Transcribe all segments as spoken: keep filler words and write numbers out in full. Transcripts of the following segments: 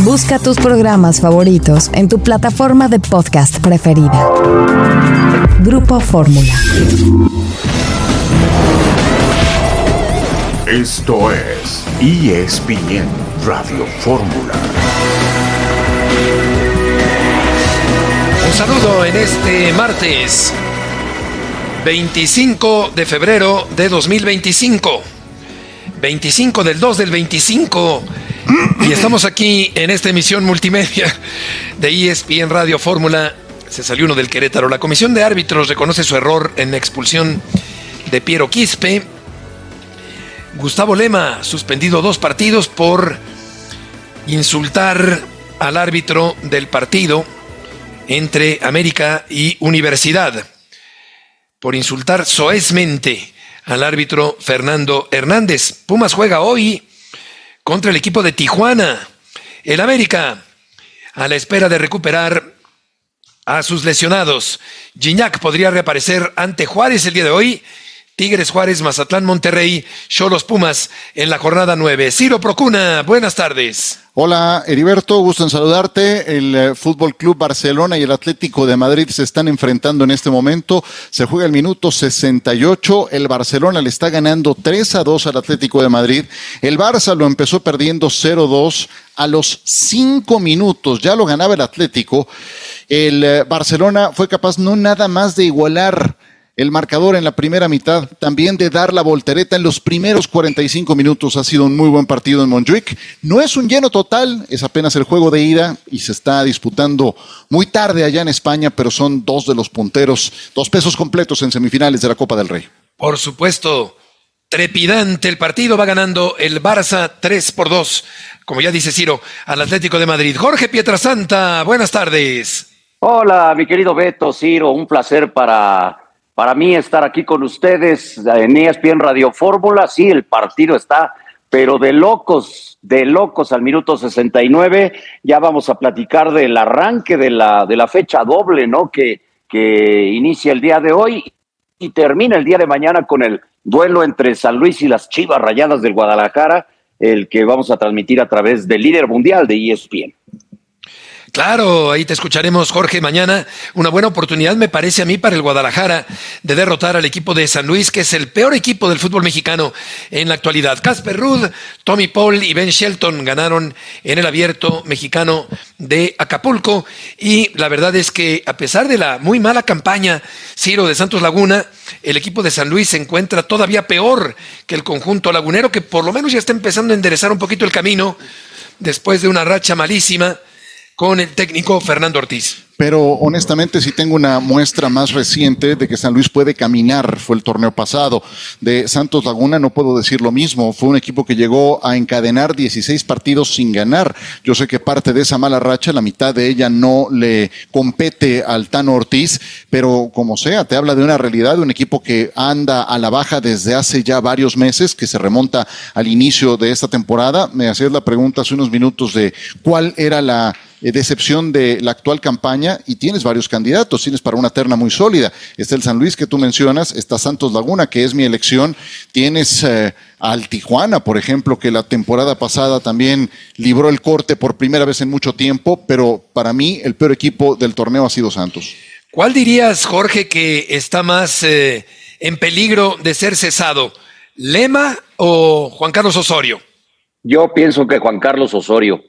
Busca tus programas favoritos en tu plataforma de podcast preferida. Grupo Fórmula. Esto es E S P N Radio Fórmula. Un saludo en este martes veinticinco de febrero de dos mil veinticinco. veinticinco del dos del veinticinco. Y estamos aquí en esta emisión multimedia de E S P N Radio Fórmula. Se salió uno del Querétaro. La comisión de árbitros reconoce su error en la expulsión de Piero Quispe. Gustavo Lema, suspendido dos partidos por insultar al árbitro del partido entre América y Universidad. Por insultar soezmente al árbitro Fernando Hernández. Pumas juega hoy contra el equipo de Tijuana. El América, a la espera de recuperar a sus lesionados. Gignac podría reaparecer ante Juárez el día de hoy. Tigres, Juárez, Mazatlán, Monterrey, Xolos, Pumas en la jornada nueve. Ciro Procuna, buenas tardes. Hola Heriberto, gusto en saludarte. El eh, Fútbol Club Barcelona y el Atlético de Madrid se están enfrentando en este momento. Se juega el minuto sesenta y ocho. El Barcelona le está ganando tres a dos al Atlético de Madrid. El Barça lo empezó perdiendo cero dos. A los cinco minutos ya lo ganaba el Atlético. El eh, Barcelona fue capaz no nada más de igualar el marcador en la primera mitad, también de dar la voltereta en los primeros cuarenta y cinco minutos. Ha sido un muy buen partido en Montjuic. No es un lleno total, es apenas el juego de ida y se está disputando muy tarde allá en España, pero son dos de los punteros, dos pesos completos en semifinales de la Copa del Rey. Por supuesto, trepidante el partido, va ganando el Barça tres por dos, como ya dice Ciro, al Atlético de Madrid. Jorge Pietrasanta, buenas tardes. Hola, mi querido Beto, Ciro, un placer para... Para mí estar aquí con ustedes en E S P N Radio Fórmula. Sí, el partido está, pero de locos, de locos al minuto sesenta y nueve. Ya vamos a platicar del arranque de la, de la fecha doble, ¿no? Que, que inicia el día de hoy y termina el día de mañana con el duelo entre San Luis y las Chivas Rayadas del Guadalajara, el que vamos a transmitir a través del líder mundial de E S P N. Claro, ahí te escucharemos, Jorge, mañana. Una buena oportunidad, me parece a mí, para el Guadalajara de derrotar al equipo de San Luis, que es el peor equipo del fútbol mexicano en la actualidad. Casper Ruud, Tommy Paul y Ben Shelton ganaron en el Abierto Mexicano de Acapulco. Y la verdad es que, a pesar de la muy mala campaña, Ciro, de Santos Laguna, el equipo de San Luis se encuentra todavía peor que el conjunto lagunero, que por lo menos ya está empezando a enderezar un poquito el camino después de una racha malísima con el técnico Fernando Ortiz. Pero honestamente sí tengo una muestra más reciente de que San Luis puede caminar. Fue el torneo pasado. De Santos Laguna no puedo decir lo mismo. Fue un equipo que llegó a encadenar dieciséis partidos sin ganar. Yo sé que parte de esa mala racha, la mitad de ella no le compete al Tano Ortiz, pero como sea, te habla de una realidad de un equipo que anda a la baja desde hace ya varios meses, que se remonta al inicio de esta temporada. Me hacías la pregunta hace unos minutos de cuál era la decepción de la actual campaña, y tienes varios candidatos, tienes para una terna muy sólida. Está el San Luis que tú mencionas, está Santos Laguna, que es mi elección, tienes eh, al Tijuana, por ejemplo, que la temporada pasada también libró el corte por primera vez en mucho tiempo, pero para mí el peor equipo del torneo ha sido Santos. ¿Cuál dirías, Jorge, que está más eh, en peligro de ser cesado? ¿Lema o Juan Carlos Osorio? Yo pienso que Juan Carlos Osorio.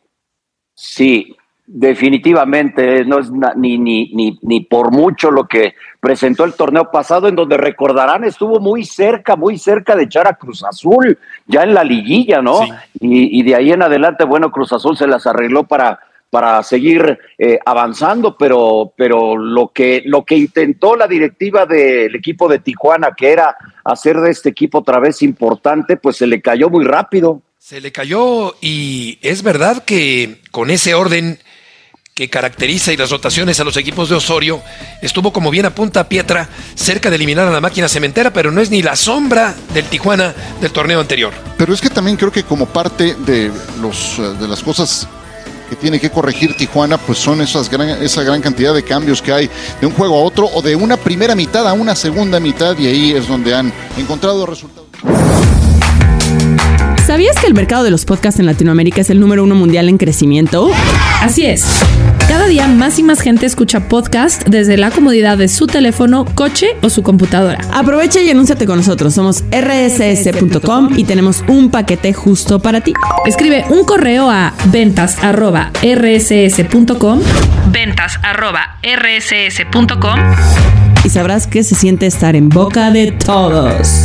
Sí, definitivamente no es na, ni, ni, ni, ni por mucho lo que presentó el torneo pasado, en donde recordarán estuvo muy cerca, muy cerca de echar a Cruz Azul, ya en la liguilla, ¿no? Sí. Y, y de ahí en adelante, bueno, Cruz Azul se las arregló para, para seguir eh, avanzando, pero, pero lo que, lo que intentó la directiva del equipo de Tijuana, que era hacer de este equipo otra vez importante, pues se le cayó muy rápido. Se le cayó, y es verdad que con ese orden que caracteriza y las rotaciones a los equipos de Osorio, estuvo como bien apunta Pietra, cerca de eliminar a la máquina cementera, pero no es ni la sombra del Tijuana del torneo anterior. Pero es que también creo que como parte de, los, de las cosas que tiene que corregir Tijuana, pues son esas gran, esa gran cantidad de cambios que hay de un juego a otro, o de una primera mitad a una segunda mitad, y ahí es donde han encontrado resultados. ¿Sabías que el mercado de los podcasts en Latinoamérica es el número uno mundial en crecimiento? Así es. Cada día más y más gente escucha podcast desde la comodidad de su teléfono, coche o su computadora. Aprovecha y anúnciate con nosotros. Somos erre ese ese punto com y tenemos un paquete justo para ti. Escribe un correo a ventas arroba erre ese ese punto com, ventas arroba erre ese ese punto com y sabrás que se siente estar en boca de todos.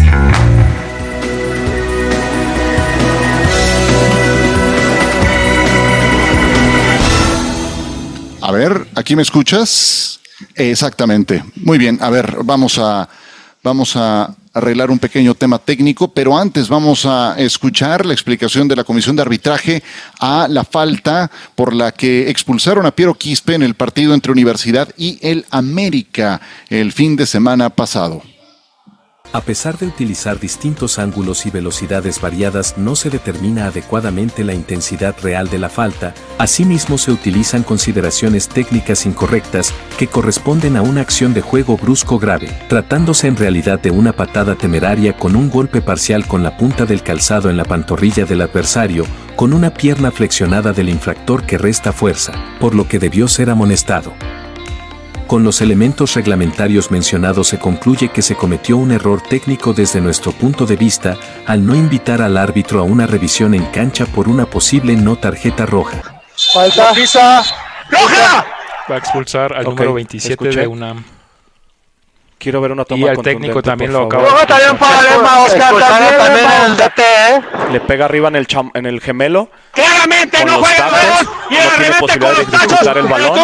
A ver, ¿aquí me escuchas? Exactamente. Muy bien, a ver, vamos a, vamos a arreglar un pequeño tema técnico, pero antes vamos a escuchar la explicación de la Comisión de Arbitraje a la falta por la que expulsaron a Piero Quispe en el partido entre Universidad y el América el fin de semana pasado. A pesar de utilizar distintos ángulos y velocidades variadas, no se determina adecuadamente la intensidad real de la falta. Asimismo, se utilizan consideraciones técnicas incorrectas que corresponden a una acción de juego brusco grave, tratándose en realidad de una patada temeraria con un golpe parcial con la punta del calzado en la pantorrilla del adversario, con una pierna flexionada del infractor que resta fuerza, por lo que debió ser amonestado. Con los elementos reglamentarios mencionados se concluye que se cometió un error técnico desde nuestro punto de vista al no invitar al árbitro a una revisión en cancha por una posible no tarjeta roja. Falta. ¡Pisa! ¡Roja! Va a expulsar al okay, número veintisiete escuché. De UNAM. Quiero ver una toma. Y al técnico también lo acaba. Roja también para Lema, Oscar. También el D T, ¿eh? Le pega arriba en el, cham, en el gemelo. ¡Claramente no juega! Y no tiene posibilidad de disputar el balón.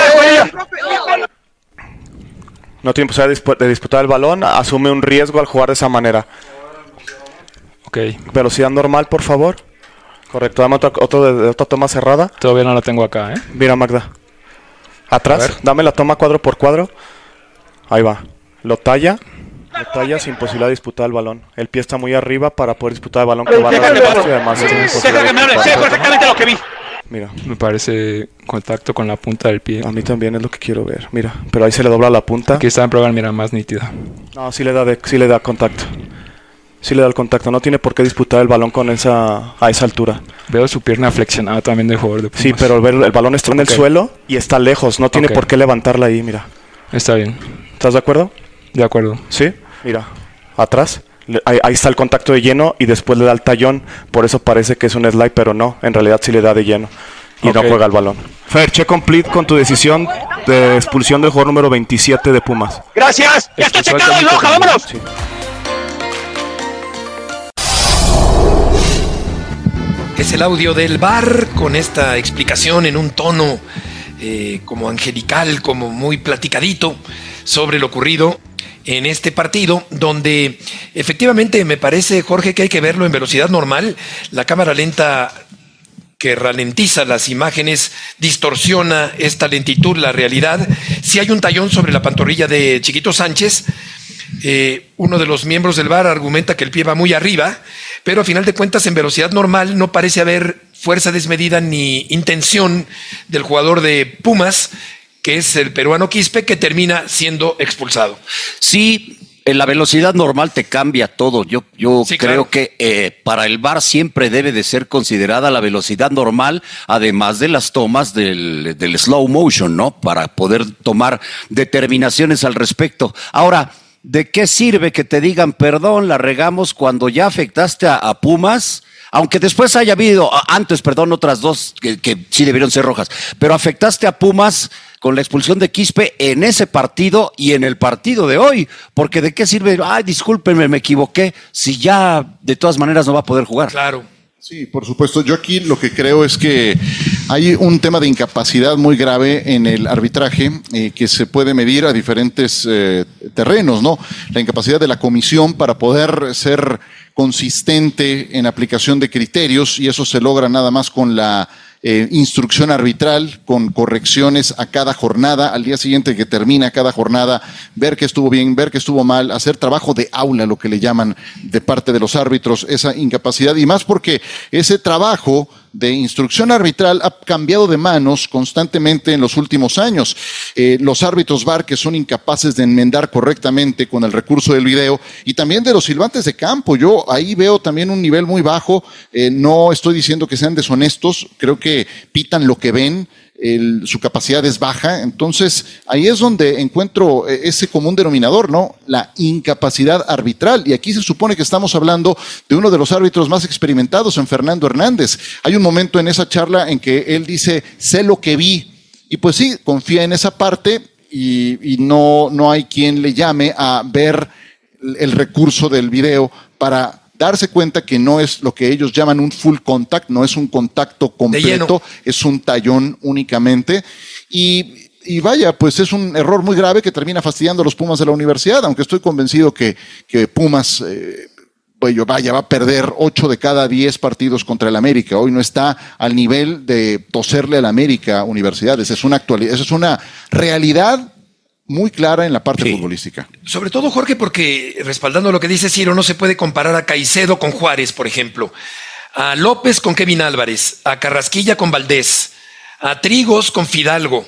No tiene posibilidad de disputar el balón, asume un riesgo al jugar de esa manera. Ok. Velocidad normal, por favor. Correcto, dame otra, otro, otra toma cerrada. Todavía no la tengo acá, ¿eh? Mira, Magda. Atrás, dame la toma cuadro por cuadro. Ahí va. Lo talla. Lo talla sin posibilidad de disputar el balón. El pie está muy arriba para poder disputar el balón que va a dar el paso y además Deja que me hable, sé perfectamente lo que vi. Mira. Me parece contacto con la punta del pie. A mí también es lo que quiero ver. Mira, pero ahí se le dobla la punta. Aquí está en programa, mira, más nítida. No, sí le da de, sí le da contacto. Sí le da el contacto. No tiene por qué disputar el balón con esa a esa altura. Veo su pierna flexionada también del jugador de Pumas. Sí, pero el, el balón está en el okay. suelo y está lejos. No tiene okay. por qué levantarla ahí, mira. Está bien. ¿Estás de acuerdo? De acuerdo. Sí, mira, atrás. Ahí, ahí está el contacto de lleno y después le da el tallón. Por eso parece que es un slide, pero no. En realidad sí le da de lleno. Y okay. no juega el balón. Fer, check complete con tu decisión de expulsión del jugador número veintisiete de Pumas. ¡Gracias! ¡Ya está checado el Loja! ¡Vámonos! Sí. Es el audio del V A R con esta explicación en un tono eh, como angelical, como muy platicadito sobre lo ocurrido en este partido, donde efectivamente me parece, Jorge, que hay que verlo en velocidad normal. La cámara lenta que ralentiza las imágenes distorsiona esta lentitud, la realidad. Si hay un tallón sobre la pantorrilla de Chiquito Sánchez, eh, uno de los miembros del V A R argumenta que el pie va muy arriba, pero a final de cuentas en velocidad normal no parece haber fuerza desmedida ni intención del jugador de Pumas, que es el peruano Quispe, que termina siendo expulsado. Sí, en la velocidad normal te cambia todo. Yo, yo sí, creo claro. que eh, para el V A R siempre debe de ser considerada la velocidad normal, además de las tomas del, del slow motion, ¿no? Para poder tomar determinaciones al respecto. Ahora, ¿de qué sirve que te digan perdón, la regamos cuando ya afectaste a, a Pumas? Aunque después haya habido, antes, perdón, otras dos que, que sí debieron ser rojas, pero afectaste a Pumas con la expulsión de Quispe en ese partido y en el partido de hoy, porque ¿de qué sirve? Ay, discúlpenme, me equivoqué, si ya de todas maneras no va a poder jugar. Claro. Sí, por supuesto. Yo aquí lo que creo es que hay un tema de incapacidad muy grave en el arbitraje eh, que se puede medir a diferentes eh, terrenos, ¿no? La incapacidad de la comisión para poder ser consistente en aplicación de criterios, y eso se logra nada más con la eh, instrucción arbitral, con correcciones a cada jornada, al día siguiente que termina cada jornada, ver que estuvo bien, ver que estuvo mal, hacer trabajo de aula, lo que le llaman de parte de los árbitros, esa incapacidad, y más porque ese trabajo de instrucción arbitral ha cambiado de manos constantemente en los últimos años. Eh, los árbitros V A R que son incapaces de enmendar correctamente con el recurso del video y también de los silbantes de campo. Yo ahí veo también un nivel muy bajo. Eh, no estoy diciendo que sean deshonestos, creo que pitan lo que ven. El, su capacidad es baja, entonces ahí es donde encuentro ese común denominador, ¿no? La incapacidad arbitral, y aquí se supone que estamos hablando de uno de los árbitros más experimentados, en Fernando Hernández. Hay un momento en esa charla en que él dice, sé lo que vi, y pues sí, confía en esa parte, y, y no, no hay quien le llame a ver el recurso del video para darse cuenta que no es lo que ellos llaman un full contact, no es un contacto completo, es un tallón únicamente. Y, y vaya, pues es un error muy grave que termina fastidiando a los Pumas de la universidad, aunque estoy convencido que, que Pumas eh, vaya, va a perder ocho de cada diez partidos contra el América. Hoy no está al nivel de toserle al América Universidad. Esa es una actualidad, esa es una realidad muy clara en la parte sí. futbolística. Sobre todo, Jorge, porque respaldando lo que dice Ciro, no se puede comparar a Caicedo con Juárez, por ejemplo, a López con Kevin Álvarez, a Carrasquilla con Valdés, a Trigos con Fidalgo,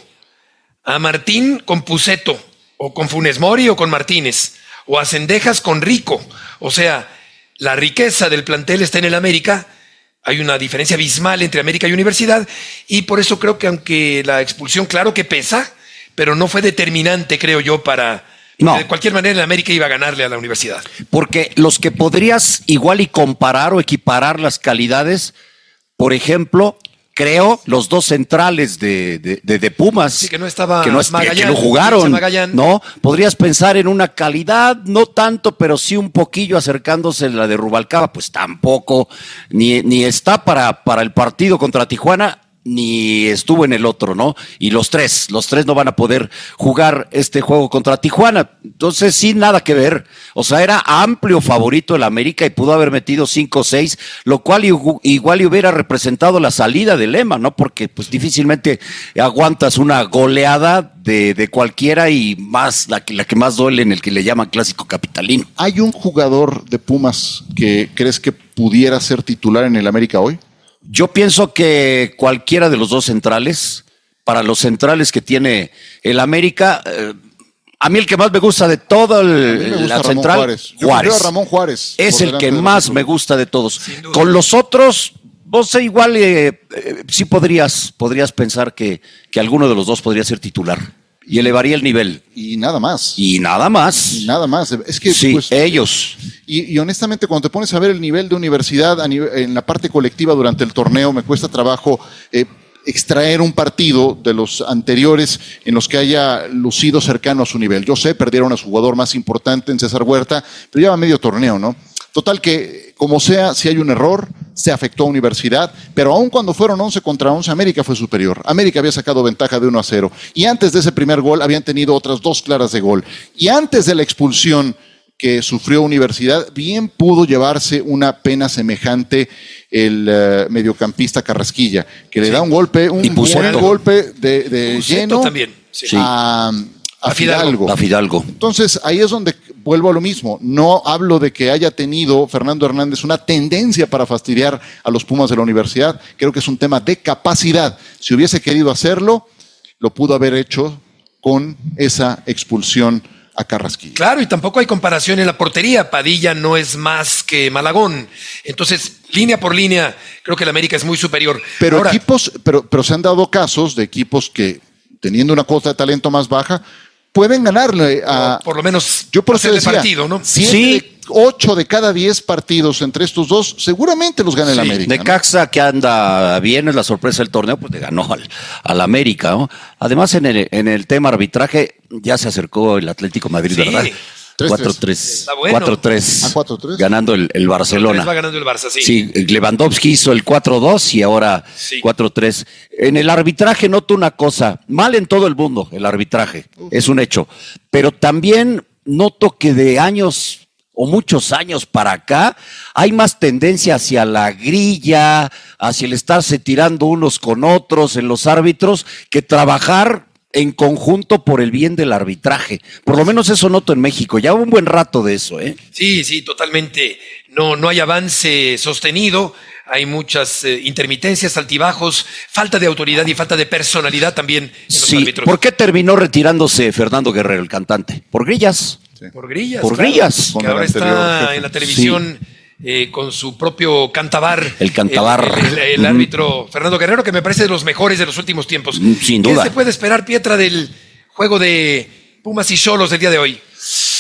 a Martín con Puceto, o con Funes Mori o con Martínez, o a Cendejas con Rico. O sea, la riqueza del plantel está en el América. Hay una diferencia abismal entre América y Universidad, y por eso creo que aunque la expulsión, claro que pesa, pero no fue determinante, creo yo, para... No. De cualquier manera, el América iba a ganarle a la Universidad. Porque los que podrías igual y comparar o equiparar las calidades, por ejemplo, creo, los dos centrales de, de, de, de Pumas, sí, que no estaba que no, Magallán, que no jugaron, ¿no? Podrías pensar en una calidad, no tanto, pero sí un poquillo acercándose a la de Rubalcaba, pues tampoco, ni, ni está para, para el partido contra Tijuana, ni estuvo en el otro, ¿no? Y los tres, los tres no van a poder jugar este juego contra Tijuana. Entonces, sí, nada que ver. O sea, era amplio favorito el América y pudo haber metido cinco o seis, lo cual igual hubiera representado la salida del Lema, ¿no? Porque pues difícilmente aguantas una goleada de, de cualquiera y más la que, la que más duele en el que le llaman clásico capitalino. ¿Hay un jugador de Pumas que crees que pudiera ser titular en el América hoy? Yo pienso que cualquiera de los dos centrales, para los centrales que tiene el América, eh, a mí el que más me gusta de todo el, la central, Juárez. Yo Juárez. a Ramón Juárez. Es el que más me gusta de todos. Con los otros, no sé, igual eh, eh, sí podrías, podrías pensar que, que alguno de los dos podría ser titular. Y elevaría el nivel. Y nada más. Y nada más. Y nada más. Es que sí, pues, ellos. Y, y honestamente, cuando te pones a ver el nivel de universidad a nivel, en la parte colectiva durante el torneo, me cuesta trabajo eh, extraer un partido de los anteriores en los que haya lucido cercano a su nivel. Yo sé, perdieron a su jugador más importante en César Huerta, pero lleva medio torneo, ¿no? Total que, como sea, si hay un error, se afectó a Universidad, pero aun cuando fueron once contra once, América fue superior. América había sacado ventaja de uno a cero. Y antes de ese primer gol, habían tenido otras dos claras de gol. Y antes de la expulsión que sufrió Universidad, bien pudo llevarse una pena semejante el uh, mediocampista Carrasquilla, que le sí. da un golpe, un buen golpe de, de lleno también. Sí. a... A Fidalgo. A Fidalgo. Entonces, ahí es donde vuelvo a lo mismo. No hablo de que haya tenido Fernando Hernández una tendencia para fastidiar a los Pumas de la Universidad. Creo que es un tema de capacidad. Si hubiese querido hacerlo, lo pudo haber hecho con esa expulsión a Carrasquilla. Claro, y tampoco hay comparación en la portería. Padilla no es más que Malagón. Entonces, línea por línea, creo que el América es muy superior. Pero Ahora, equipos, pero, pero se han dado casos de equipos que, teniendo una cuota de talento más baja, pueden ganarle a... Por lo menos yo por eso decía, partido, ¿no? Siete, sí. Ocho de cada diez partidos entre estos dos, seguramente los gana sí. el América. Necaxa, ¿no? Que anda bien, es la sorpresa del torneo, pues le ganó al, al América, ¿no? Además, en el, en el tema arbitraje, ya se acercó el Atlético Madrid, sí. ¿verdad? cuatro tres. cuatro tres. Ah, cuatro tres. Ganando el, el Barcelona. Va ganando el Barça, sí. Sí, Lewandowski hizo el cuatro dos y ahora sí. cuatro tres. En el arbitraje noto una cosa, mal en todo el mundo el arbitraje, uh. es un hecho, pero también noto que de años o muchos años para acá hay más tendencia hacia la grilla, hacia el estarse tirando unos con otros en los árbitros, que trabajar en conjunto por el bien del arbitraje. Por lo menos eso noto en México. Ya hubo un buen rato de eso, ¿eh? Sí, sí, totalmente. no, no hay avance sostenido, hay muchas eh, intermitencias, altibajos, falta de autoridad y falta de personalidad también en los sí. árbitros. ¿Por qué terminó retirándose Fernando Guerrero, el cantante? Por grillas. Sí. Por grillas. Por claro, grillas. Que ahora está en la televisión sí. eh, con su propio cantabar. El cantabar. El, el, el, el árbitro mm. Fernando Guerrero, que me parece de los mejores de los últimos tiempos. Sin duda. ¿Qué se puede esperar, Pietra, del juego de Pumas y Xolos del día de hoy?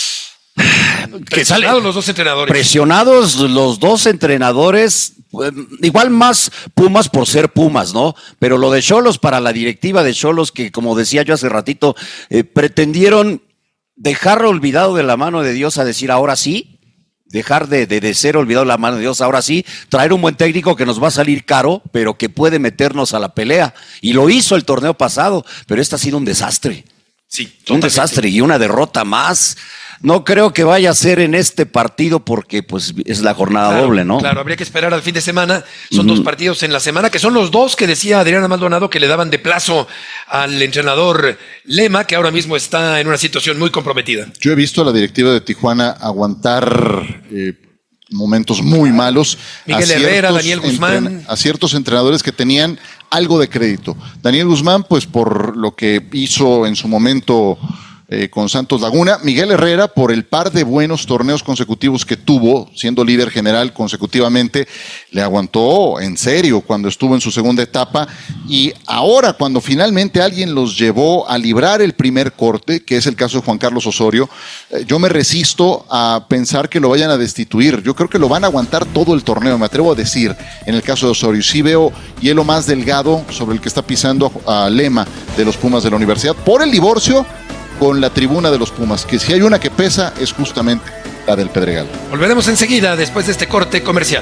Que salen los dos entrenadores. Presionados los dos entrenadores, igual más Pumas por ser Pumas, ¿no? Pero lo de Xolos, para la directiva de Xolos, que como decía yo hace ratito, eh, pretendieron dejar olvidado de la mano de Dios a decir ahora sí, dejar de, de, de ser olvidado de la mano de Dios ahora sí, traer un buen técnico que nos va a salir caro, pero que puede meternos a la pelea. Y lo hizo el torneo pasado, pero este ha sido un desastre. Sí, un totalmente. desastre y una derrota más. No creo que vaya a ser en este partido porque pues es la jornada claro, doble, ¿no? Claro, habría que esperar al fin de semana. Son uh-huh. dos partidos en la semana, que son los dos que decía Adriana Maldonado que le daban de plazo al entrenador Lema, que ahora mismo está en una situación muy comprometida. Yo he visto a la directiva de Tijuana aguantar eh, momentos muy malos. Miguel Herrera, Daniel Guzmán. A ciertos entrenadores que tenían algo de crédito. Daniel Guzmán, pues por lo que hizo en su momento Eh, con Santos Laguna. Miguel Herrera, por el par de buenos torneos consecutivos que tuvo, siendo líder general consecutivamente, le aguantó en serio cuando estuvo en su segunda etapa, y ahora cuando finalmente alguien los llevó a librar el primer corte, que es el caso de Juan Carlos Osorio, eh, yo me resisto a pensar que lo vayan a destituir. Yo creo que lo van a aguantar todo el torneo, me atrevo a decir, en el caso de Osorio. Sí veo hielo más delgado sobre el que está pisando a, a Lema de los Pumas de la Universidad, por el divorcio con la tribuna de los Pumas, que si hay una que pesa es justamente la del Pedregal. Volveremos enseguida después de este corte comercial.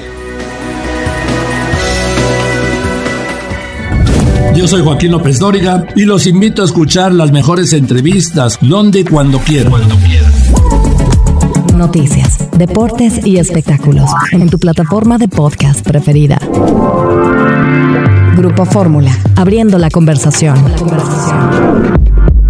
Yo soy Joaquín López Dóriga y los invito a escuchar las mejores entrevistas donde y cuando quieran. Cuando quieran. Noticias, deportes y espectáculos en tu plataforma de podcast preferida. Grupo Fórmula, abriendo la conversación. La conversación.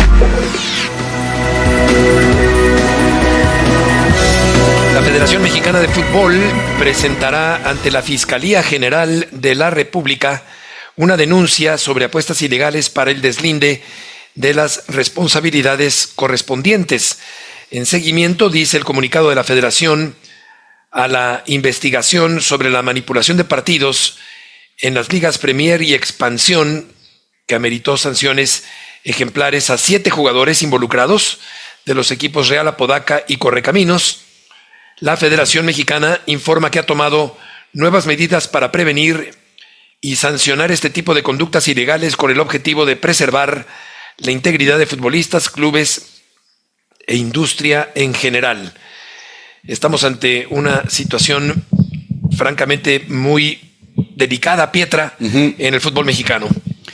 La Federación Mexicana de Fútbol presentará ante la Fiscalía General de la República una denuncia sobre apuestas ilegales para el deslinde de las responsabilidades correspondientes. En seguimiento, dice el comunicado de la Federación, a la investigación sobre la manipulación de partidos en las ligas Premier y Expansión, que ameritó sanciones ejemplares a siete jugadores involucrados de los equipos Real Apodaca y Correcaminos. La Federación Mexicana informa que ha tomado nuevas medidas para prevenir y sancionar este tipo de conductas ilegales con el objetivo de preservar la integridad de futbolistas, clubes e industria en general. Estamos ante una situación francamente muy delicada, Pietra, uh-huh. en el fútbol mexicano.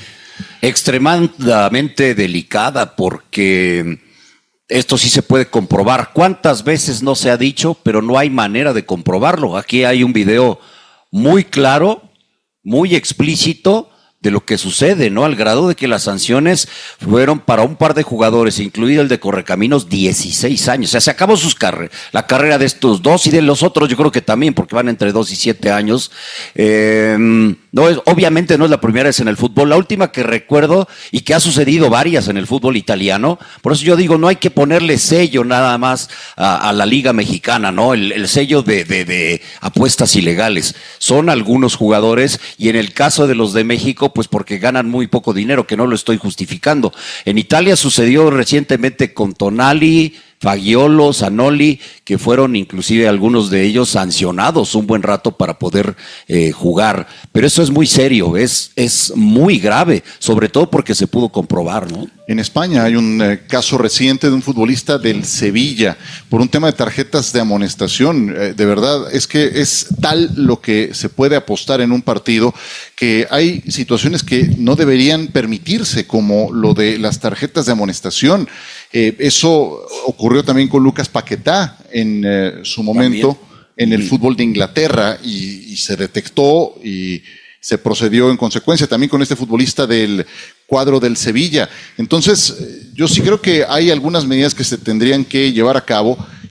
Extremadamente delicada, porque esto sí se puede comprobar. ¿Cuántas veces no se ha dicho, pero no hay manera de comprobarlo? Aquí hay un video muy claro, muy explícito de lo que sucede, ¿no? Al grado de que las sanciones fueron para un par de jugadores, incluido el de Correcaminos, dieciséis años. O sea, se acabó sus carre- la carrera de estos dos y de los otros, yo creo que también, porque van entre dos y siete años. Eh, no es, obviamente no es la primera vez en el fútbol. La última que recuerdo, y que ha sucedido varias en el fútbol italiano, por eso yo digo, no hay que ponerle sello nada más a, a la Liga Mexicana, ¿no? El, el sello de, de, de apuestas ilegales. Son algunos jugadores, y en el caso de los de México, pues porque ganan muy poco dinero, que no lo estoy justificando. En Italia sucedió recientemente con Tonali, Fagiolo, Zanoli, que fueron inclusive algunos de ellos sancionados un buen rato para poder eh, jugar. Pero eso es muy serio, es, es muy grave, sobre todo porque se pudo comprobar, ¿no? En España hay un eh, caso reciente de un futbolista del Sevilla por un tema de tarjetas de amonestación. Eh, de verdad, es que es tal lo que se puede apostar en un partido que hay situaciones que no deberían permitirse, como lo de las tarjetas de amonestación. Eh, eso ocurrió también con Lucas Paquetá en eh, su momento también en el fútbol de Inglaterra y, y se detectó y se procedió en consecuencia también con este futbolista del cuadro del Sevilla. Entonces, yo sí creo que hay algunas medidas que se tendrían que llevar a cabo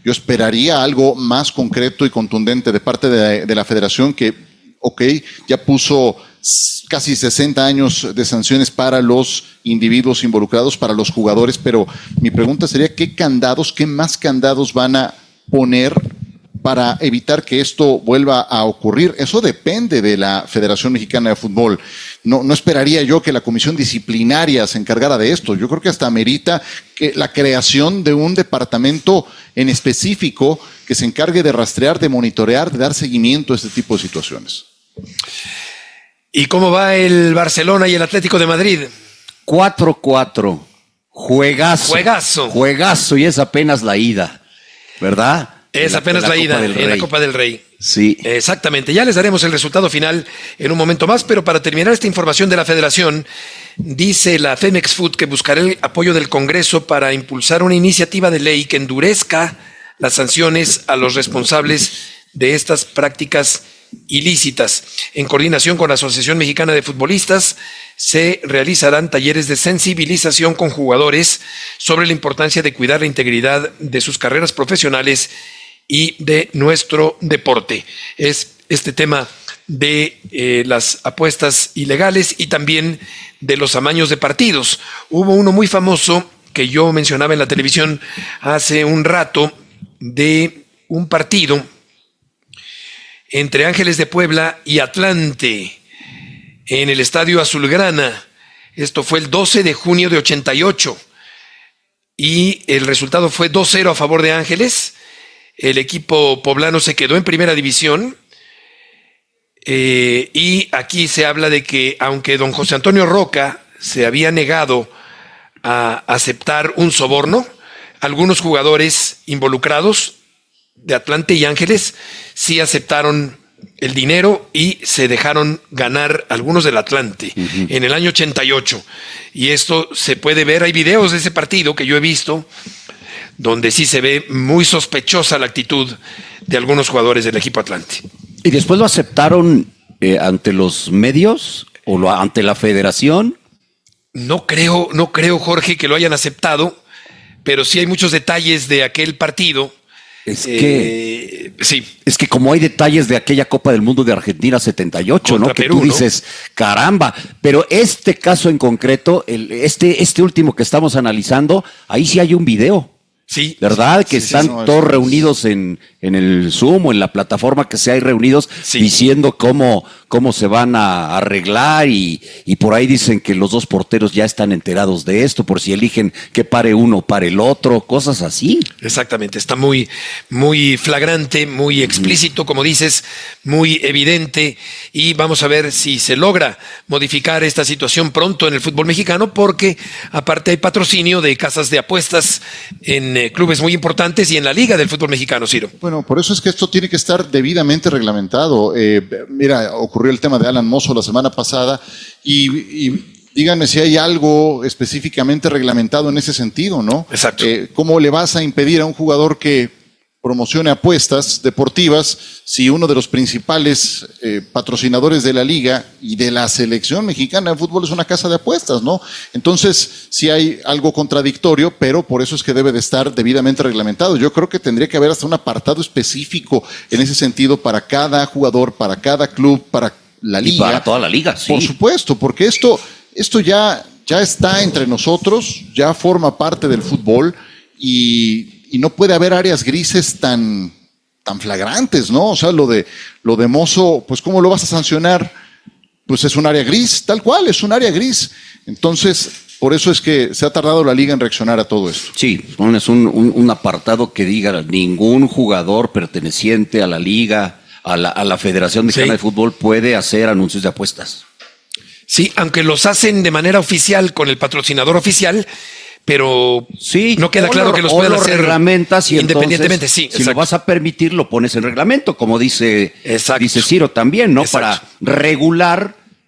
Yo esperaría algo más concreto y contundente de parte de, de la federación que, ok, ya puso casi sesenta años de sanciones para los individuos involucrados, para los jugadores, pero mi pregunta sería, ¿qué candados, qué más candados van a poner para evitar que esto vuelva a ocurrir? Eso depende de la Federación Mexicana de Fútbol. No, no esperaría yo que la comisión disciplinaria se encargara de esto. Yo creo que hasta amerita que la creación de un departamento en específico que se encargue de rastrear, de monitorear, de dar seguimiento a este tipo de situaciones. ¿Y cómo va el Barcelona y el Atlético de Madrid? cuatro cuatro. Juegazo. Juegazo. Juegazo, y es apenas la ida, ¿verdad? Es la, apenas la, la ida en la Copa del Rey. Sí. Exactamente. Ya les daremos el resultado final en un momento más, pero para terminar esta información de la Federación, dice la Femex Food que buscará el apoyo del Congreso para impulsar una iniciativa de ley que endurezca las sanciones a los responsables de estas prácticas ilícitas. En coordinación con la Asociación Mexicana de Futbolistas, se realizarán talleres de sensibilización con jugadores sobre la importancia de cuidar la integridad de sus carreras profesionales y de nuestro deporte. Es este tema de eh, las apuestas ilegales y también de los amaños de partidos. Hubo uno muy famoso que yo mencionaba en la televisión hace un rato, de un partido entre Ángeles de Puebla y Atlante en el Estadio Azulgrana. Esto fue el doce de junio de ochenta y ocho y el resultado fue dos cero a favor de Ángeles. El equipo poblano se quedó en primera división eh, y aquí se habla de que aunque don José Antonio Roca se había negado a aceptar un soborno, algunos jugadores involucrados de Atlante y Ángeles sí aceptaron el dinero y se dejaron ganar algunos del Atlante uh-huh. en el año ochenta y ocho. Y esto se puede ver, hay videos de ese partido que yo he visto, donde sí se ve muy sospechosa la actitud de algunos jugadores del equipo Atlante. ¿Y después lo aceptaron eh, ante los medios o lo, ante la federación? No creo, no creo, Jorge, que lo hayan aceptado, pero sí hay muchos detalles de aquel partido. Es que, eh, sí. es que como hay detalles de aquella Copa del Mundo de Argentina setenta y ocho, contra ¿no? Que Perú, tú dices, ¿no? Caramba, pero este caso en concreto, el, este, este último que estamos analizando, ahí sí hay un video. Sí. ¿Verdad? Que sí, están sí, no, todos es... reunidos en, en el Zoom o en la plataforma que sea, hay reunidos sí. diciendo cómo, cómo se van a arreglar y, y por ahí dicen que los dos porteros ya están enterados de esto, por si eligen que pare uno o pare el otro, cosas así. Exactamente, está muy, muy flagrante, muy explícito, como dices, muy evidente, y vamos a ver si se logra modificar esta situación pronto en el fútbol mexicano, porque aparte hay patrocinio de casas de apuestas en eh, clubes muy importantes y en la liga del fútbol mexicano, Ciro. Bueno, por eso es que esto tiene que estar debidamente reglamentado. Eh, mira, ocurrió el tema de Alan Mozo la semana pasada y, y díganme si hay algo específicamente reglamentado en ese sentido, ¿no? Exacto. Eh, ¿Cómo le vas a impedir a un jugador que promocione apuestas deportivas si uno de los principales eh, patrocinadores de la liga y de la selección mexicana de fútbol es una casa de apuestas, ¿no? Entonces, sí hay algo contradictorio, pero por eso es que debe de estar debidamente reglamentado. Yo creo que tendría que haber hasta un apartado específico en ese sentido para cada jugador, para cada club, para la liga. Y para toda la liga, sí. Por supuesto, porque esto, esto ya, ya está entre nosotros, ya forma parte del fútbol y... Y no puede haber áreas grises tan, tan flagrantes, ¿no? O sea, lo de, lo de Mozo, pues ¿cómo lo vas a sancionar? Pues es un área gris, tal cual, es un área gris. Entonces, por eso es que se ha tardado la liga en reaccionar a todo esto. Sí, es un, un, un apartado que diga ningún jugador perteneciente a la liga, a la, a la Federación Mexicana sí. de Fútbol puede hacer anuncios de apuestas. Sí, aunque los hacen de manera oficial con el patrocinador oficial, pero sí, no queda claro lo, que los puedan hacer reglamentas y independientemente. Entonces, sí, si lo vas a permitir, lo pones en reglamento, como dice, dice Ciro también, ¿no? Exacto. Para regular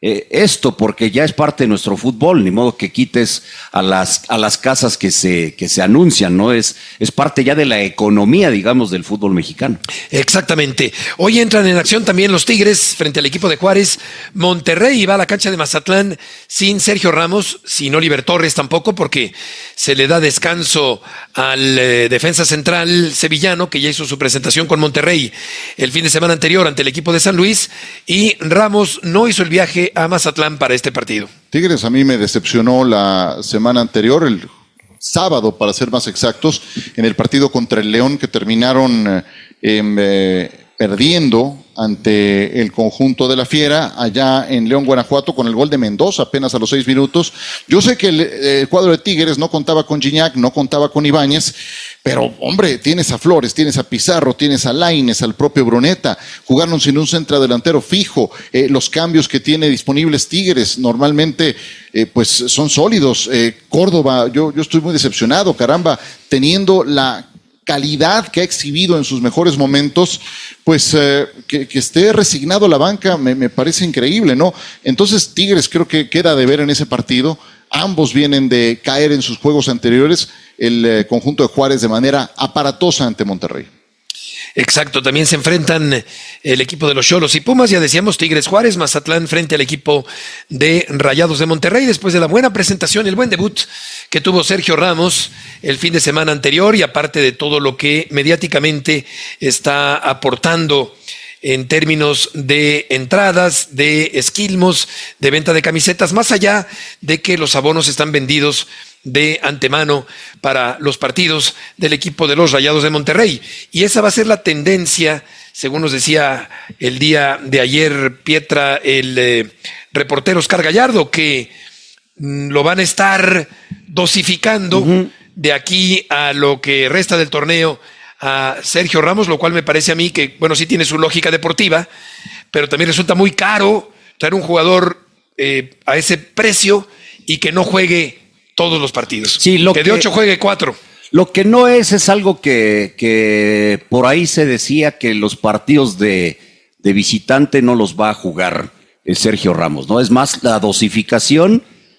eh, esto, porque ya es parte de nuestro fútbol, ni modo que quites a las, a las casas que se, que se anuncian, ¿no? Es, es parte ya de la economía, digamos, del fútbol mexicano. Exactamente. Hoy entran en acción también los Tigres frente al equipo de Juárez. Monterrey va a la cancha de Mazatlán sin Sergio Ramos, sin Oliver Torres tampoco, porque se le da descanso al eh, defensa central sevillano, que ya hizo su presentación con Monterrey el fin de semana anterior ante el equipo de San Luis, y Ramos no hizo el viaje a Mazatlán para este partido. Tigres a mí me decepcionó la semana anterior, el sábado para ser más exactos, en el partido contra el León, que terminaron eh, eh, perdiendo ante el conjunto de la Fiera allá en León, Guanajuato, con el gol de Mendoza apenas a los seis minutos. Yo sé que el, el cuadro de Tigres no contaba con Gignac, no contaba con Ibáñez, pero hombre, tienes a Flores, tienes a Pizarro, tienes a Lainez, al propio Bruneta, jugaron sin un centrodelantero fijo, eh, los cambios que tiene disponibles Tigres normalmente eh, pues son sólidos. eh, Córdoba, yo, yo estoy muy decepcionado, caramba, teniendo la calidad que ha exhibido en sus mejores momentos, pues eh, que, que esté resignado a la banca me, me parece increíble, ¿no? Entonces Tigres creo que queda de ver en ese partido. Ambos vienen de caer en sus juegos anteriores, el eh, conjunto de Juárez de manera aparatosa ante Monterrey. Exacto, también se enfrentan el equipo de los Xolos y Pumas, ya decíamos Tigres Juárez, Mazatlán frente al equipo de Rayados de Monterrey, después de la buena presentación, el buen debut que tuvo Sergio Ramos el fin de semana anterior, y aparte de todo lo que mediáticamente está aportando en términos de entradas, de esquilmos, de venta de camisetas, más allá de que los abonos están vendidos de antemano para los partidos del equipo de los Rayados de Monterrey. Y esa va a ser la tendencia, según nos decía el día de ayer Pietra, el eh, reportero Oscar Gallardo, que mm, lo van a estar dosificando uh-huh. de aquí a lo que resta del torneo a Sergio Ramos, lo cual me parece a mí que, bueno, sí tiene su lógica deportiva, pero también resulta muy caro traer un jugador eh, a ese precio y que no juegue todos los partidos. Sí, lo que de ocho juegue cuatro. Lo que no es, es algo que, que por ahí se decía que los partidos de, de visitante no los va a jugar el Sergio Ramos, ¿no? Es más la dosificación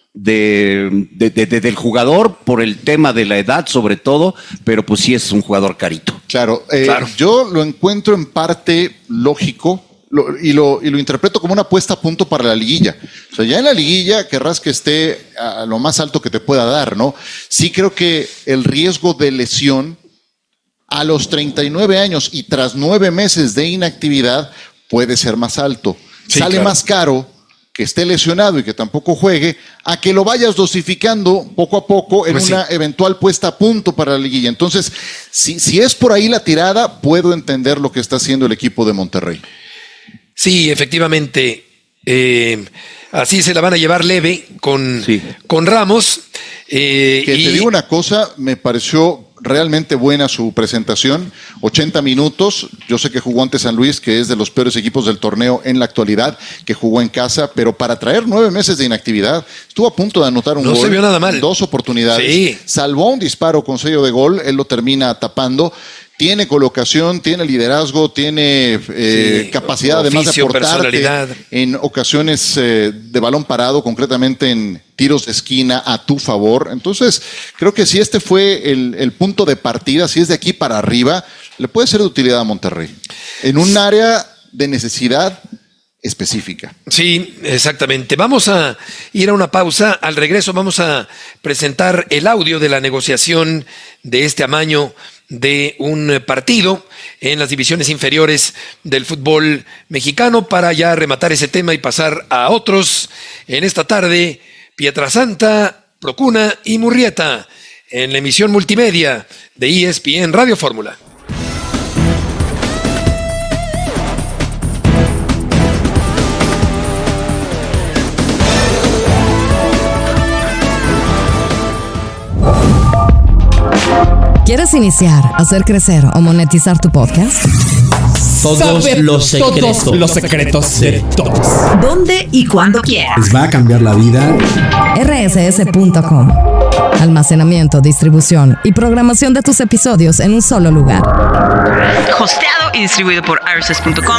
de, de, de, de, del jugador por el tema de la edad sobre todo, pero pues sí es un jugador carito. Claro, eh, claro. Yo lo encuentro en parte lógico. Lo, y, lo, y lo interpreto como una puesta a punto para la liguilla. O sea, ya en la liguilla querrás que esté a lo más alto que te pueda dar, ¿no? Sí creo que el riesgo de lesión a los treinta y nueve años y tras nueve meses de inactividad puede ser más alto. Sí, Sale claro. más caro que esté lesionado y que tampoco juegue, a que lo vayas dosificando poco a poco en pues una sí. eventual puesta a punto para la liguilla. Entonces, si, si es por ahí la tirada, puedo entender lo que está haciendo el equipo de Monterrey. Sí, efectivamente, eh, así se la van a llevar leve con, sí. con Ramos. Eh, que y... te digo una cosa, me pareció realmente buena su presentación, ochenta minutos, yo sé que jugó ante San Luis, que es de los peores equipos del torneo en la actualidad, que jugó en casa, pero para traer nueve meses de inactividad, estuvo a punto de anotar un no gol, se vio nada mal. Dos oportunidades, sí. salvó un disparo con sello de gol, él lo termina tapando. Tiene colocación, tiene liderazgo, tiene eh, sí, capacidad oficio, además de aportarte en ocasiones eh, de balón parado, concretamente en tiros de esquina a tu favor. Entonces, creo que si este fue el, el punto de partida, si es de aquí para arriba, le puede ser de utilidad a Monterrey. En un área de necesidad específica. Sí, exactamente. Vamos a ir a una pausa. Al regreso vamos a presentar el audio de la negociación de este amaño de un partido en las divisiones inferiores del fútbol mexicano para ya rematar ese tema y pasar a otros. En esta tarde, Pietrasanta, Procuna y Murrieta en la emisión multimedia de E S P N Radio Fórmula. ¿Quieres iniciar, hacer crecer o monetizar tu podcast? Todos Saber los secretos. Todos los secretos de todos. ¿Dónde y cuándo quieras? ¿Les va a cambiar la vida? R S S punto com. Almacenamiento, distribución y programación de tus episodios en un solo lugar. Hosteado y distribuido por R S S punto com.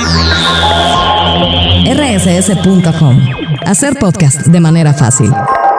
R S S punto com. Hacer podcast de manera fácil.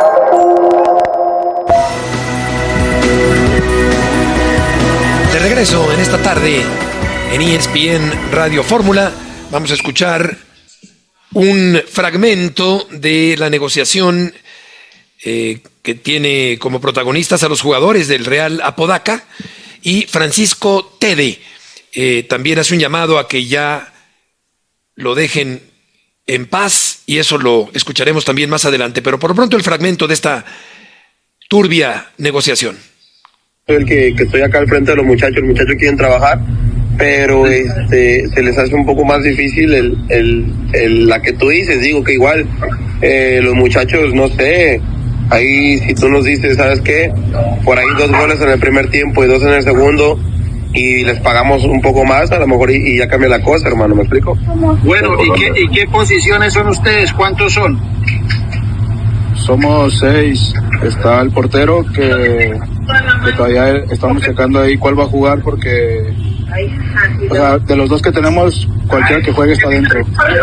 De regreso en esta tarde en E S P N Radio Fórmula, vamos a escuchar un fragmento de la negociación eh, que tiene como protagonistas a los jugadores del Real Apodaca, y Francisco Tede eh, también hace un llamado a que ya lo dejen en paz, y eso lo escucharemos también más adelante, pero por lo pronto el fragmento de esta turbia negociación. El que, que estoy acá al frente de los muchachos, los muchachos quieren trabajar, pero este se les hace un poco más difícil el, el, el la que tú dices. Digo que igual eh, los muchachos, no sé, ahí si tú nos dices, ¿sabes qué? Por ahí dos goles en el primer tiempo y dos en el segundo, y les pagamos un poco más, a lo mejor, y, y ya cambia la cosa, hermano, ¿me explico? Bueno, ¿y qué, ¿y qué posiciones son ustedes? ¿Cuántos son? Somos seis. Está el portero que, que todavía estamos checando ahí cuál va a jugar, porque o sea, de los dos que tenemos, cualquiera que juegue está dentro.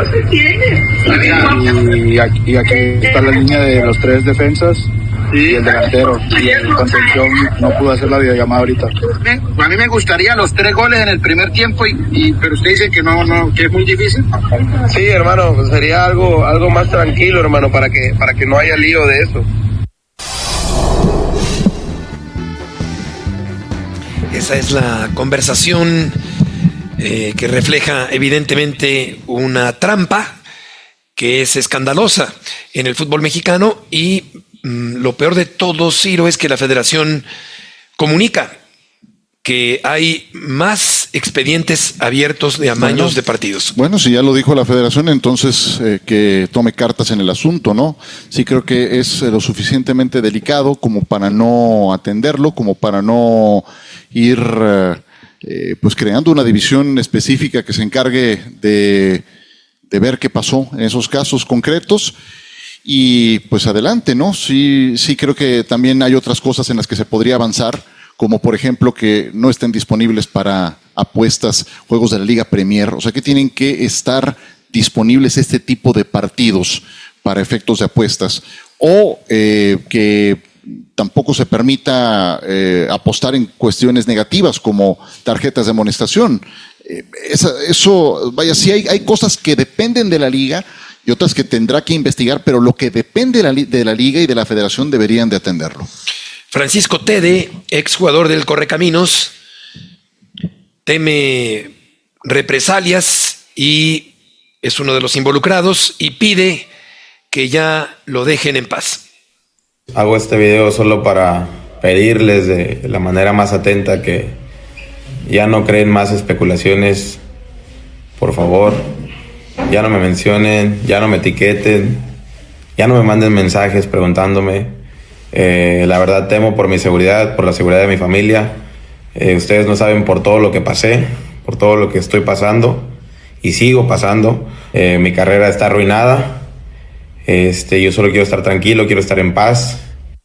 Y aquí, y aquí está la línea de los tres defensas y el delantero. Y el contención no pudo hacer la videollamada ahorita. A mí me gustaría los tres goles en el primer tiempo, y, y pero usted dice que no, no, que es muy difícil. Sí, hermano, pues sería algo, algo más tranquilo, hermano, para que, para que no haya lío de eso. Esa es la conversación eh, que refleja evidentemente una trampa que es escandalosa en el fútbol mexicano, y mmm, lo peor de todo, Ciro, es que la federación comunica que hay más expedientes abiertos de amaños bueno, de partidos. Bueno, si ya lo dijo la federación, entonces eh, que tome cartas en el asunto, ¿no? Sí creo que es eh, lo suficientemente delicado como para no atenderlo, como para no ir eh, eh, pues creando una división específica que se encargue de, de ver qué pasó en esos casos concretos. Y pues adelante, ¿no? Sí, sí creo que también hay otras cosas en las que se podría avanzar, como por ejemplo que no estén disponibles para apuestas juegos de la Liga Premier. O sea, que tienen que estar disponibles este tipo de partidos para efectos de apuestas. O eh, que tampoco se permita eh, apostar en cuestiones negativas como tarjetas de amonestación. Eh, esa, eso, vaya, sí hay, hay cosas que dependen de la Liga y otras que tendrá que investigar, pero lo que depende de la, de la Liga y de la Federación deberían de atenderlo. Francisco Tede, exjugador del Correcaminos, teme represalias y es uno de los involucrados y pide que ya lo dejen en paz. Hago este video solo para pedirles de la manera más atenta que ya no creen más especulaciones, por favor. Ya no me mencionen, ya no me etiqueten, ya no me manden mensajes preguntándome. Eh, la verdad temo por mi seguridad, por la seguridad de mi familia. Eh, ustedes no saben por todo lo que pasé, por todo lo que estoy pasando y sigo pasando. Eh, mi carrera está arruinada. Este, yo solo quiero estar tranquilo, quiero estar en paz.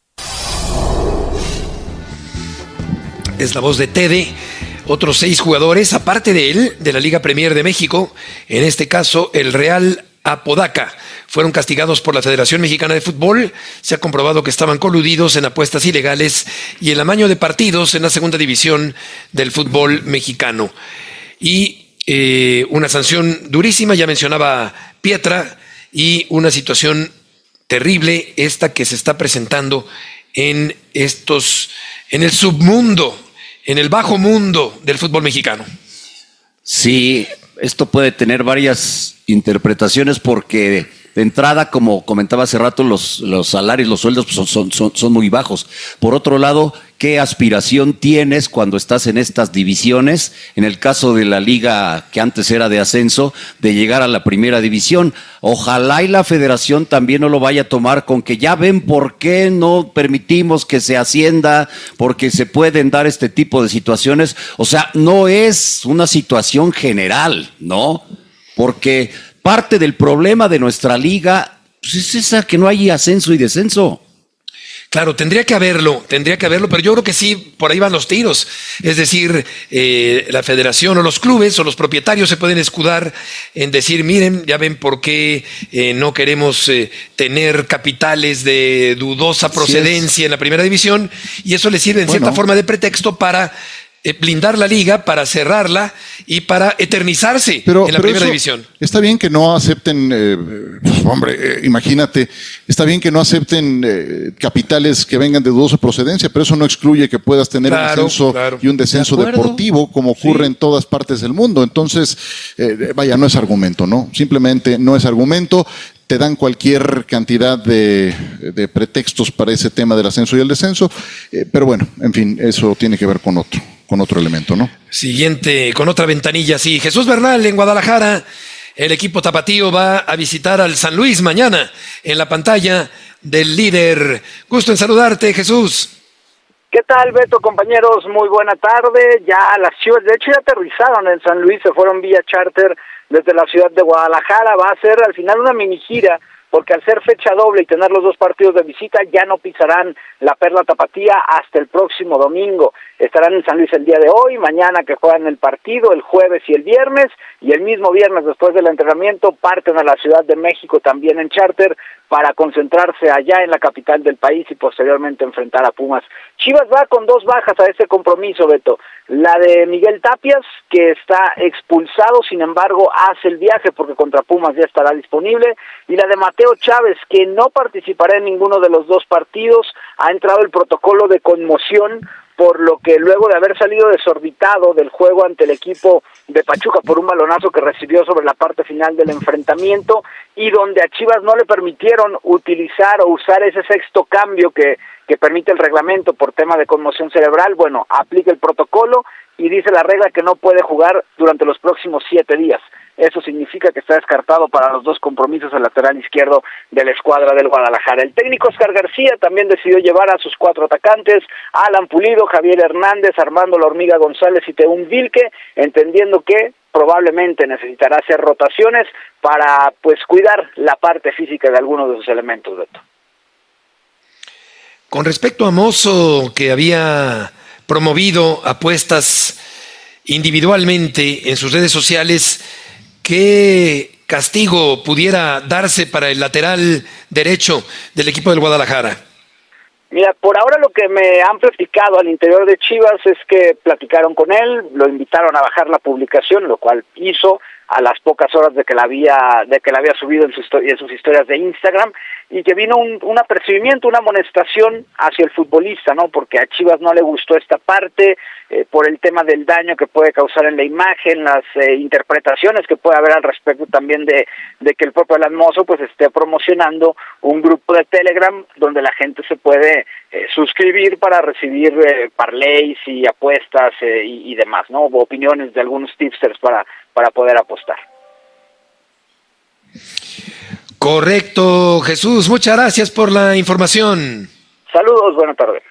Es la voz de Tede. Otros seis jugadores, aparte de él, de la Liga Premier de México, en este caso el Real Apodaca, fueron castigados por la Federación Mexicana de Fútbol. Se ha comprobado que estaban coludidos en apuestas ilegales y el amaño de partidos en la segunda división del fútbol mexicano. Y eh, una sanción durísima, ya mencionaba Pietra, y una situación terrible esta que se está presentando en estos, en el submundo, en el bajo mundo del fútbol mexicano. Sí, esto puede tener varias interpretaciones porque de entrada, como comentaba hace rato, los, los salarios, los sueldos son, son, son, son muy bajos. Por otro lado, ¿qué aspiración tienes cuando estás en estas divisiones? En el caso de la liga que antes era de ascenso, de llegar a la primera división. Ojalá y la federación también no lo vaya a tomar con que ya ven por qué no permitimos que se ascienda, porque se pueden dar este tipo de situaciones. O sea, no es una situación general, ¿no? Porque parte del problema de nuestra liga pues es esa, que no hay ascenso y descenso. Claro, tendría que haberlo, tendría que haberlo, pero yo creo que sí, por ahí van los tiros. Es decir, eh, la federación o los clubes o los propietarios se pueden escudar en decir, miren, ya ven por qué eh, no queremos eh, tener capitales de dudosa procedencia en la primera división, y eso les sirve en Bueno. cierta forma de pretexto para eh, blindar la liga, para cerrarla y para eternizarse Pero, en la pero primera eso, división. Está bien que no acepten, eh, hombre, eh, imagínate, está bien que no acepten eh, capitales que vengan de dudosa procedencia, pero eso no excluye que puedas tener Claro, un ascenso claro. y un descenso De acuerdo. deportivo, como ocurre en todas partes del mundo. Entonces, eh, vaya, no es argumento, ¿no? Simplemente no es argumento. Te dan cualquier cantidad de, de pretextos para ese tema del ascenso y el descenso, eh, pero bueno, en fin, eso tiene que ver con otro, con otro elemento, ¿no? Siguiente, con otra ventanilla, sí. Jesús Bernal en Guadalajara. El equipo tapatío va a visitar al San Luis mañana en la pantalla del líder. Gusto en saludarte, Jesús. ¿Qué tal, Beto, compañeros? Muy buena tarde. Ya las Chivas, de hecho, ya aterrizaron en San Luis, se fueron vía charter desde la ciudad de Guadalajara. Va a ser al final una mini gira, porque al ser fecha doble y tener los dos partidos de visita, ya no pisarán la Perla Tapatía hasta el próximo domingo. Estarán en San Luis el día de hoy, mañana que juegan el partido, el jueves y el viernes, y el mismo viernes después del entrenamiento parten a la Ciudad de México también en charter para concentrarse allá en la capital del país y posteriormente enfrentar a Pumas. Chivas va con dos bajas a ese compromiso, Beto. La de Miguel Tapias, que está expulsado, sin embargo hace el viaje porque contra Pumas ya estará disponible, y la de Mateo Chávez, que no participará en ninguno de los dos partidos. Ha entrado el protocolo de conmoción, por lo que luego de haber salido desorbitado del juego ante el equipo de Pachuca por un balonazo que recibió sobre la parte final del enfrentamiento, y donde a Chivas no le permitieron utilizar o usar ese sexto cambio que, que permite el reglamento por tema de conmoción cerebral, bueno, aplica el protocolo y dice la regla que no puede jugar durante los próximos siete días. Eso significa que está descartado para los dos compromisos el lateral izquierdo de la escuadra del Guadalajara. El técnico Oscar García también decidió llevar a sus cuatro atacantes, Alan Pulido, Javier Hernández, Armando La Hormiga González y Teún Vilke, entendiendo que probablemente necesitará hacer rotaciones para pues cuidar la parte física de algunos de sus elementos, Beto. Con respecto a Mozo, que había promovido apuestas individualmente en sus redes sociales, ¿qué castigo pudiera darse para el lateral derecho del equipo del Guadalajara? Mira, por ahora lo que me han platicado al interior de Chivas es que platicaron con él, lo invitaron a bajar la publicación, lo cual hizo a las pocas horas de que la había de que la había subido en, su, en sus historias de Instagram, y que vino un, un apercibimiento, una amonestación hacia el futbolista, ¿no? Porque a Chivas no le gustó esta parte eh, por el tema del daño que puede causar en la imagen, las eh, interpretaciones que puede haber al respecto también de, de que el propio Alan Mozo pues esté promocionando un grupo de Telegram donde la gente se puede eh, suscribir para recibir eh, parlays y apuestas eh, y, y demás, ¿no? O opiniones de algunos tipsters para, para poder apostar. Correcto, Jesús, muchas gracias por la información. Saludos, buena tarde.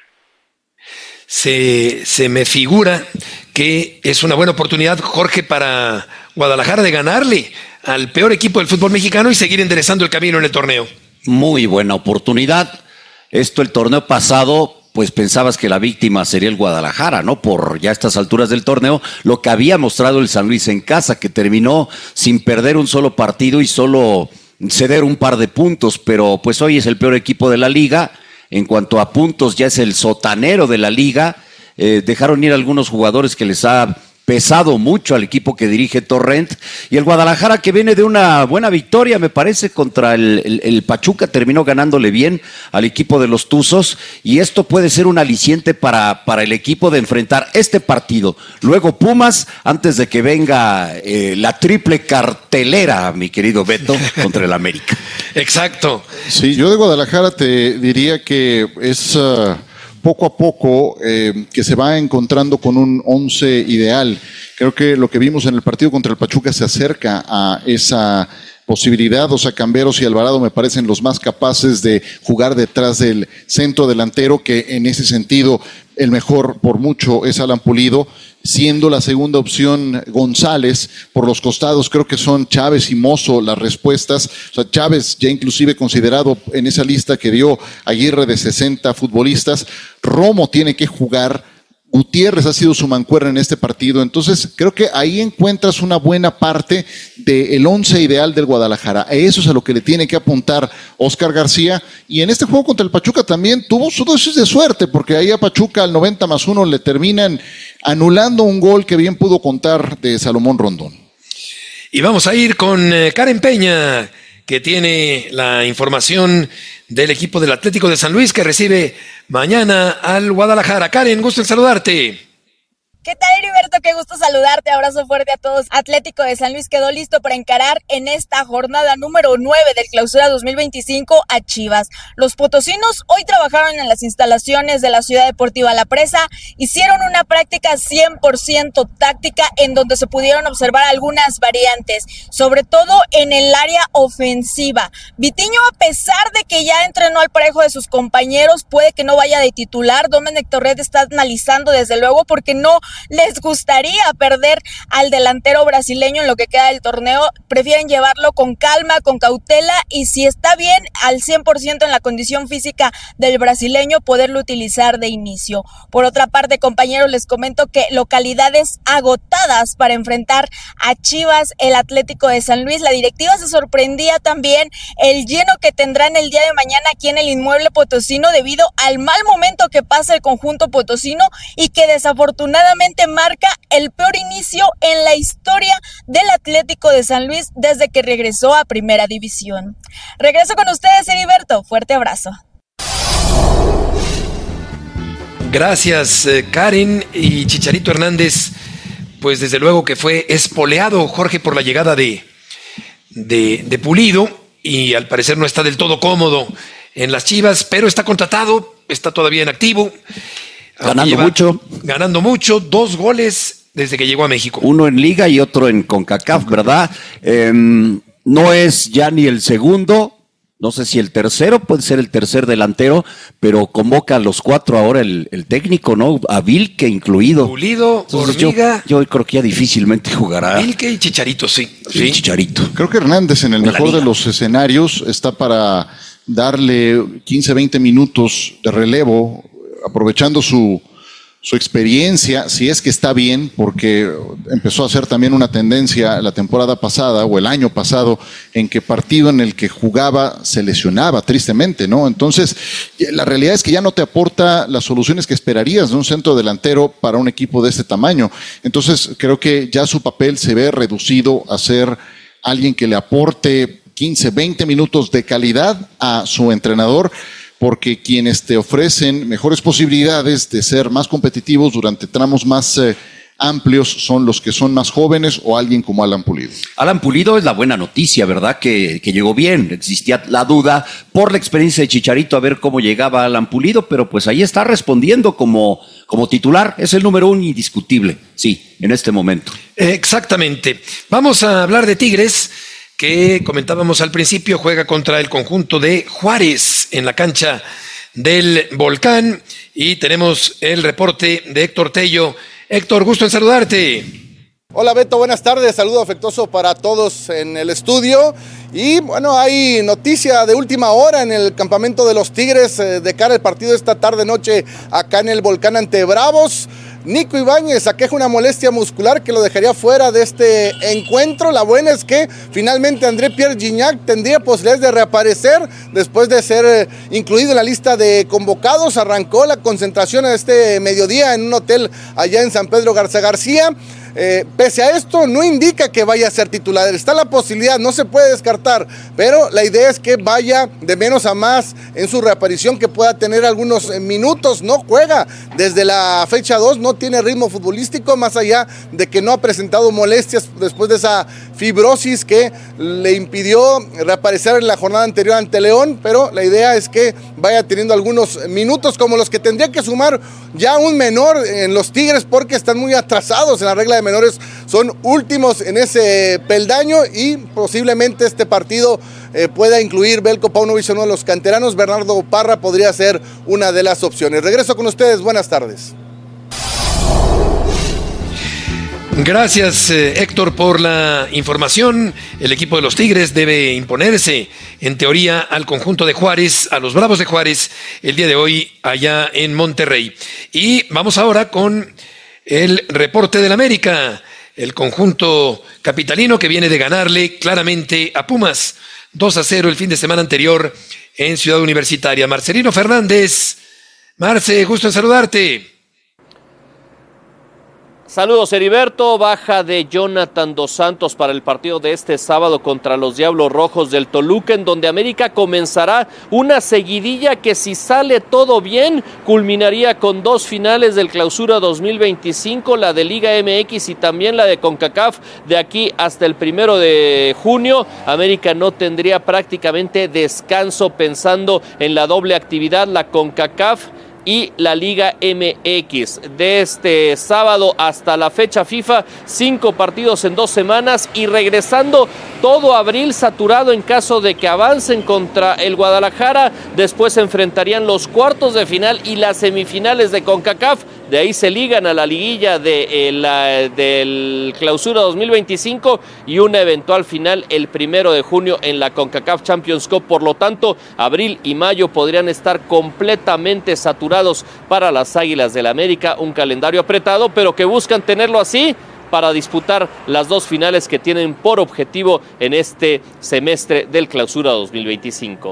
Se, se me figura que es una buena oportunidad, Jorge, para Guadalajara de ganarle al peor equipo del fútbol mexicano y seguir enderezando el camino en el torneo. Muy buena oportunidad. Esto el torneo pasado, pues pensabas que la víctima sería el Guadalajara, ¿no? Por ya estas alturas del torneo, lo que había mostrado el San Luis en casa, que terminó sin perder un solo partido y solo ceder un par de puntos, pero pues hoy es el peor equipo de la liga. En cuanto a puntos, ya es el sotanero de la liga. Eh, dejaron ir algunos jugadores que les ha pesado mucho al equipo que dirige Torrent, y el Guadalajara, que viene de una buena victoria, me parece, contra el, el, el Pachuca, terminó ganándole bien al equipo de los Tuzos, y esto puede ser un aliciente para, para el equipo de enfrentar este partido. Luego Pumas, antes de que venga eh, la triple cartelera, mi querido Beto, contra el América. Exacto. Sí, yo de Guadalajara te diría que es uh, poco a poco eh, que se va encontrando con un once ideal. Creo que lo que vimos en el partido contra el Pachuca se acerca a esa posibilidad. O sea, Camberos y Alvarado me parecen los más capaces de jugar detrás del centro delantero, que en ese sentido el mejor por mucho es Alan Pulido, siendo la segunda opción González. Por los costados creo que son Chávez y Mozo las respuestas. O sea, Chávez ya inclusive considerado en esa lista que dio Aguirre de sesenta futbolistas. Romo tiene que jugar. Gutiérrez ha sido su mancuerna en este partido, entonces creo que ahí encuentras una buena parte del once ideal del Guadalajara. Eso es a lo que le tiene que apuntar Óscar García, y en este juego contra el Pachuca también tuvo su dosis de suerte, porque ahí a Pachuca al noventa más uno le terminan anulando un gol que bien pudo contar de Salomón Rondón. Y vamos a ir con eh, Karen Peña, que tiene la información del equipo del Atlético de San Luis, que recibe mañana al Guadalajara. Karen, gusto en saludarte. ¿Qué tal, Heriberto? Qué gusto saludarte. Abrazo fuerte a todos. Atlético de San Luis quedó listo para encarar en esta jornada número nueve del Clausura dos mil veinticinco a Chivas. Los potosinos hoy trabajaron en las instalaciones de la Ciudad Deportiva La Presa. Hicieron una práctica cien por ciento táctica en donde se pudieron observar algunas variantes, sobre todo en el área ofensiva. Vitiño, a pesar de que ya entrenó al parejo de sus compañeros, puede que no vaya de titular. Domènech Torrent está analizando desde luego porque no les gustaría perder al delantero brasileño en lo que queda del torneo. Prefieren llevarlo con calma, con cautela, y si está bien al cien por ciento en la condición física del brasileño, poderlo utilizar de inicio. Por otra parte, compañeros, les comento que localidades agotadas para enfrentar a Chivas, el Atlético de San Luis. La directiva se sorprendía también el lleno que tendrán el día de mañana aquí en el inmueble potosino debido al mal momento que pasa el conjunto potosino y que desafortunadamente marca el peor inicio en la historia del Atlético de San Luis desde que regresó a Primera División. Regreso con ustedes, Heriberto. Fuerte abrazo. Gracias, eh, Karen. Y Chicharito Hernández, pues desde luego que fue espoleado, Jorge, por la llegada de, de, de Pulido, y al parecer no está del todo cómodo en las Chivas, pero está contratado, está todavía en activo. Ganando mucho. Ganando mucho, dos goles desde que llegó a México. Uno en Liga y otro en CONCACAF, ¿verdad? Eh, no es ya ni el segundo, no sé si el tercero, puede ser el tercer delantero, pero convoca a los cuatro ahora el, el técnico, ¿no? A Vilke incluido. Pulido, Entonces, Hormiga. Yo, yo creo que ya difícilmente jugará. Vilke y Chicharito, sí. sí. sí. Chicharito. Creo que Hernández en el En la mejor Liga. de los escenarios está para darle quince, veinte minutos de relevo, aprovechando su, su experiencia, si es que está bien, porque empezó a ser también una tendencia la temporada pasada o el año pasado, en que partido en el que jugaba se lesionaba tristemente, ¿no? Entonces, la realidad es que ya no te aporta las soluciones que esperarías de un centro delantero para un equipo de este tamaño. Entonces, creo que ya su papel se ve reducido a ser alguien que le aporte quince, veinte minutos de calidad a su entrenador, porque quienes te ofrecen mejores posibilidades de ser más competitivos durante tramos más eh, amplios son los que son más jóvenes o alguien como Alan Pulido. Alan Pulido es la buena noticia, ¿verdad? Que, que llegó bien. Existía la duda por la experiencia de Chicharito a ver cómo llegaba Alan Pulido, pero pues ahí está respondiendo como, como titular. Es el número uno indiscutible, sí, en este momento. Exactamente. Vamos a hablar de Tigres, que comentábamos al principio, juega contra el conjunto de Juárez en la cancha del Volcán, y tenemos el reporte de Héctor Tello. Héctor, gusto en saludarte. Hola Beto, buenas tardes, saludo afectuoso para todos en el estudio. Y bueno, hay noticia de última hora en el campamento de los Tigres eh, de cara al partido esta tarde-noche acá en el Volcán ante Bravos. Nico Ibáñez aqueja una molestia muscular que lo dejaría fuera de este encuentro. La buena es que finalmente André Pierre Gignac tendría posibilidades de reaparecer después de ser eh, incluido en la lista de convocados. Arrancó la concentración a este mediodía en un hotel allá en San Pedro Garza García. Eh, pese a esto, no indica que vaya a ser titular. Está la posibilidad, no se puede descartar, pero la idea es que vaya de menos a más en su reaparición, que pueda tener algunos minutos. No juega desde la fecha dos, no tiene ritmo futbolístico, más allá de que no ha presentado molestias después de esa fibrosis que le impidió reaparecer en la jornada anterior ante León, pero la idea es que vaya teniendo algunos minutos como los que tendría que sumar ya un menor en los Tigres, porque están muy atrasados en la regla de menores son últimos en ese peldaño y posiblemente este partido eh, pueda incluir Belko Paunovic, uno de los canteranos. Bernardo Parra podría ser una de las opciones. Regreso con ustedes, buenas tardes. Gracias, eh, Héctor, por la información. El equipo de los Tigres debe imponerse, en teoría, al conjunto de Juárez, a los Bravos de Juárez, el día de hoy allá en Monterrey. Y vamos ahora con el reporte del América, el conjunto capitalino que viene de ganarle claramente a Pumas, dos a cero el fin de semana anterior en Ciudad Universitaria. Marcelino Fernández. Marce, gusto en saludarte. Saludos, Heriberto. Baja de Jonathan Dos Santos para el partido de este sábado contra los Diablos Rojos del Toluca, en donde América comenzará una seguidilla que, si sale todo bien, culminaría con dos finales del Clausura dos mil veinticinco, la de Liga M X y también la de CONCACAF, de aquí hasta el primero de junio. América no tendría prácticamente descanso pensando en la doble actividad, la CONCACAF y la Liga M X. De este sábado hasta la fecha FIFA, cinco partidos en dos semanas y regresando todo abril saturado en caso de que avancen contra el Guadalajara. Después se enfrentarían los cuartos de final y las semifinales de CONCACAF. De ahí se ligan a la liguilla de, eh, la, del Clausura dos mil veinticinco y una eventual final el primero de junio en la CONCACAF Champions Cup. Por lo tanto, abril y mayo podrían estar completamente saturados para las Águilas del América. Un calendario apretado, pero que buscan tenerlo así para disputar las dos finales que tienen por objetivo en este semestre del Clausura dos mil veinticinco.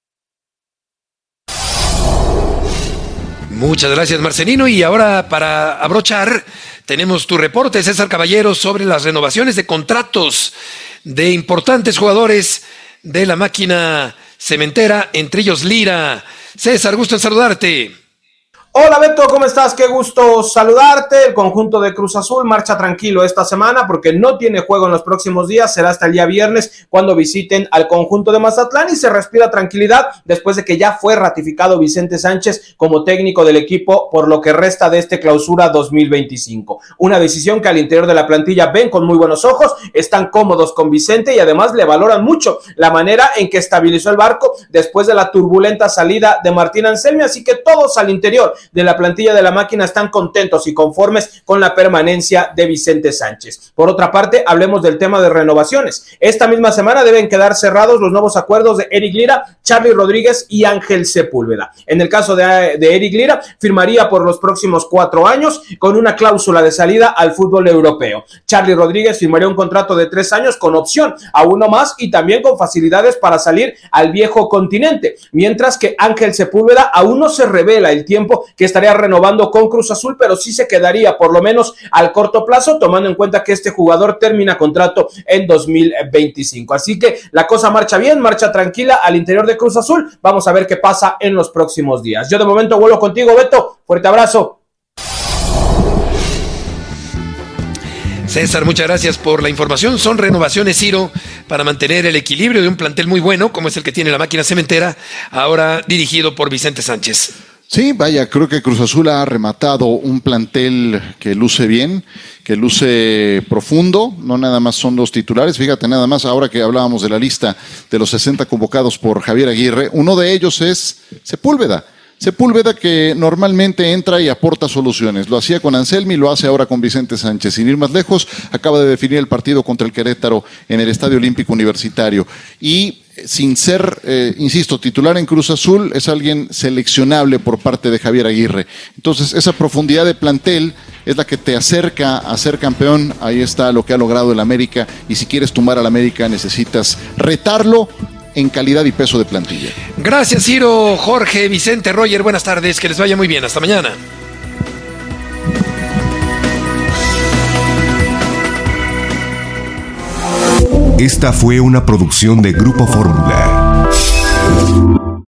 Muchas gracias, Marcelino. Y ahora, para abrochar, tenemos tu reporte, César Caballero, sobre las renovaciones de contratos de importantes jugadores de la máquina cementera, entre ellos Lira. César, gusto en saludarte. Hola Beto, ¿cómo estás? Qué gusto saludarte. El conjunto de Cruz Azul marcha tranquilo esta semana porque no tiene juego en los próximos días. Será hasta el día viernes cuando visiten al conjunto de Mazatlán y se respira tranquilidad después de que ya fue ratificado Vicente Sánchez como técnico del equipo por lo que resta de este Clausura dos mil veinticinco. Una decisión que al interior de la plantilla ven con muy buenos ojos, están cómodos con Vicente y además le valoran mucho la manera en que estabilizó el barco después de la turbulenta salida de Martín Anselmi, así que todos al interior de la plantilla de la máquina están contentos y conformes con la permanencia de Vicente Sánchez. Por otra parte, hablemos del tema de renovaciones. Esta misma semana deben quedar cerrados los nuevos acuerdos de Eric Lira, Charly Rodríguez y Ángel Sepúlveda. En el caso de, de Eric Lira, firmaría por los próximos cuatro años con una cláusula de salida al fútbol europeo. Charly Rodríguez firmaría un contrato de tres años con opción a uno más y también con facilidades para salir al viejo continente, mientras que Ángel Sepúlveda aún no se revela el tiempo que estaría renovando con Cruz Azul, pero sí se quedaría por lo menos al corto plazo, tomando en cuenta que este jugador termina contrato en dos mil veinticinco. Así que la cosa marcha bien, marcha tranquila al interior de Cruz Azul. Vamos a ver qué pasa en los próximos días. Yo de momento vuelvo contigo, Beto. Fuerte abrazo. César, muchas gracias por la información. Son renovaciones, Ciro, para mantener el equilibrio de un plantel muy bueno, como es el que tiene la máquina cementera, ahora dirigido por Vicente Sánchez. Sí, vaya, creo que Cruz Azul ha rematado un plantel que luce bien, que luce profundo, no nada más son los titulares, fíjate nada más, ahora que hablábamos de la lista de los sesenta convocados por Javier Aguirre, uno de ellos es Sepúlveda. Sepúlveda, que normalmente entra y aporta soluciones. Lo hacía con Anselmi, lo hace ahora con Vicente Sánchez. Sin ir más lejos, acaba de definir el partido contra el Querétaro en el Estadio Olímpico Universitario. Y sin ser, eh, insisto, titular en Cruz Azul, es alguien seleccionable por parte de Javier Aguirre. Entonces, esa profundidad de plantel es la que te acerca a ser campeón. Ahí está lo que ha logrado el América. Y si quieres tumbar al América, necesitas retarlo en calidad y peso de plantilla. Gracias, Ciro, Jorge, Vicente, Roger, buenas tardes, que les vaya muy bien, hasta mañana. Esta fue una producción de Grupo Fórmula.